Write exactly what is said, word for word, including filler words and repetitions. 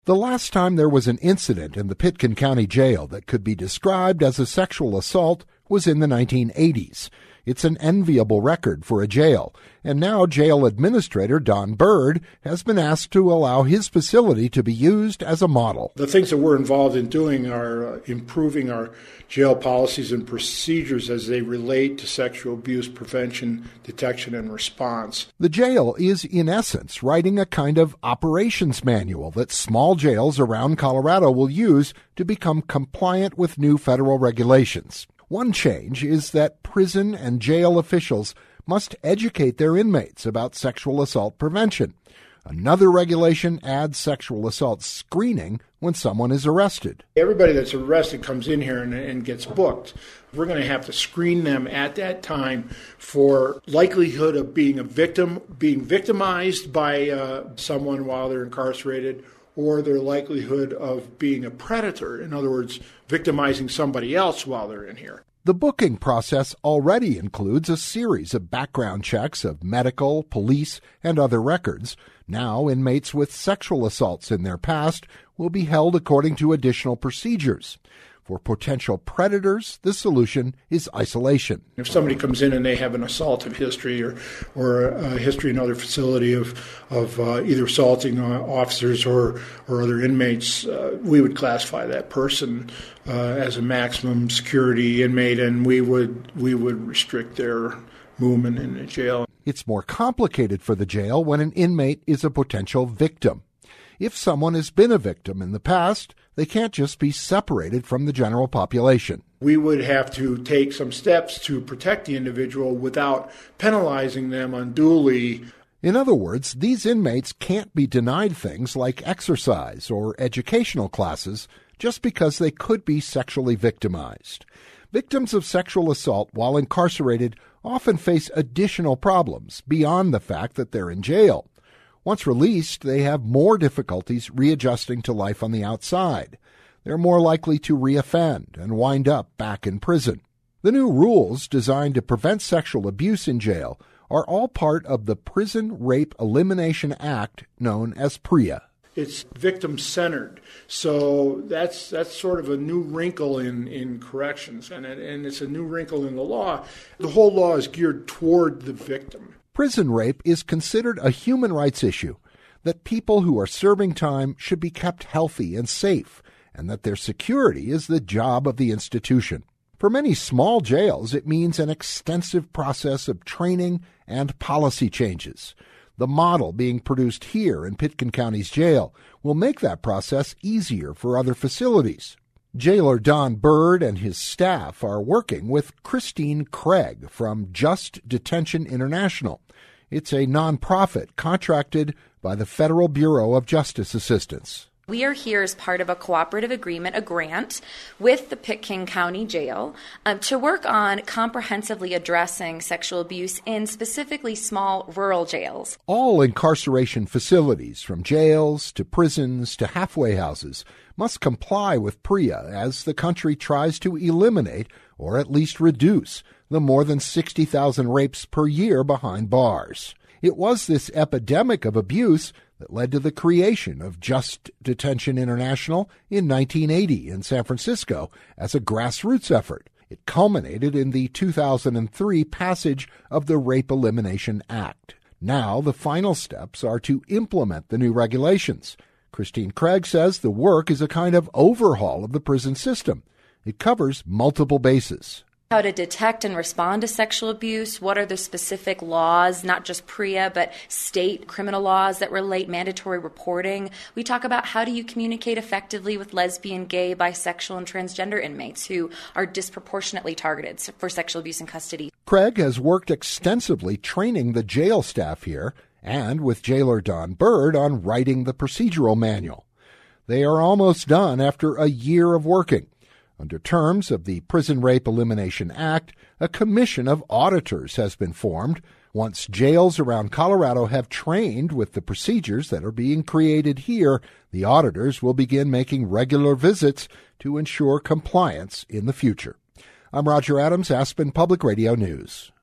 The last time there was an incident in the Pitkin County Jail that could be described as a sexual assault was in the nineteen eighties. It's an enviable record for a jail, and now jail administrator Don Bird has been asked to allow his facility to be used as a model. The things that we're involved in doing are uh, improving our jail policies and procedures as they relate to sexual abuse prevention, detection, and response. The jail is, in essence, writing a kind of operations manual that small jails around Colorado will use to become compliant with new federal regulations. One change is that prison and jail officials must educate their inmates about sexual assault prevention. Another regulation adds sexual assault screening when someone is arrested. Everybody that's arrested comes in here and, and gets booked. We're going to have to screen them at that time for likelihood of being a victim, being victimized by uh, someone while they're incarcerated, or their likelihood of being a predator, in other words, victimizing somebody else while they're in here. The booking process already includes a series of background checks of medical, police, and other records. Now, inmates with sexual assaults in their past will be held according to additional procedures. For potential predators, the solution is isolation. If somebody comes in and they have an assaultive history or or a history in another facility of of uh, either assaulting uh, officers or, or other inmates, uh, we would classify that person uh, as a maximum security inmate, and we would we would restrict their movement in the jail. It's more complicated for the jail when an inmate is a potential victim. If someone has been a victim in the past, they can't just be separated from the general population. We would have to take some steps to protect the individual without penalizing them unduly. In other words, these inmates can't be denied things like exercise or educational classes just because they could be sexually victimized. Victims of sexual assault while incarcerated often face additional problems beyond the fact that they're in jail. Once released, they have more difficulties readjusting to life on the outside. They're more likely to reoffend and wind up back in prison. The new rules designed to prevent sexual abuse in jail are all part of the Prison Rape Elimination Act, known as PREA. It's victim-centered, so that's that's sort of a new wrinkle in, in corrections, and, it, and it's a new wrinkle in the law. The whole law is geared toward the victim. Prison rape is considered a human rights issue, that people who are serving time should be kept healthy and safe, and that their security is the job of the institution. For many small jails, it means an extensive process of training and policy changes. The model being produced here in Pitkin County's jail will make that process easier for other facilities. Jailer Don Bird and his staff are working with Christine Craig from Just Detention International. It's a nonprofit contracted by the Federal Bureau of Justice Assistance. We are here as part of a cooperative agreement, a grant, with the Pitkin County Jail um, to work on comprehensively addressing sexual abuse in specifically small rural jails. All incarceration facilities, from jails to prisons to halfway houses, must comply with PREA as the country tries to eliminate, or at least reduce, the more than sixty thousand rapes per year behind bars. It was this epidemic of abuse that led to the creation of Just Detention International in nineteen eighty in San Francisco as a grassroots effort. It culminated in the two thousand three passage of the Rape Elimination Act. Now the final steps are to implement the new regulations. Christine Craig says the work is a kind of overhaul of the prison system. It covers multiple bases. How to detect and respond to sexual abuse, what are the specific laws, not just PREA, but state criminal laws that relate mandatory reporting. We talk about how do you communicate effectively with lesbian, gay, bisexual, and transgender inmates who are disproportionately targeted for sexual abuse in custody. Craig has worked extensively training the jail staff here and with jailer Don Bird on writing the procedural manual. They are almost done after a year of working. Under terms of the Prison Rape Elimination Act, a commission of auditors has been formed. Once jails around Colorado have trained with the procedures that are being created here, the auditors will begin making regular visits to ensure compliance in the future. I'm Roger Adams, Aspen Public Radio News.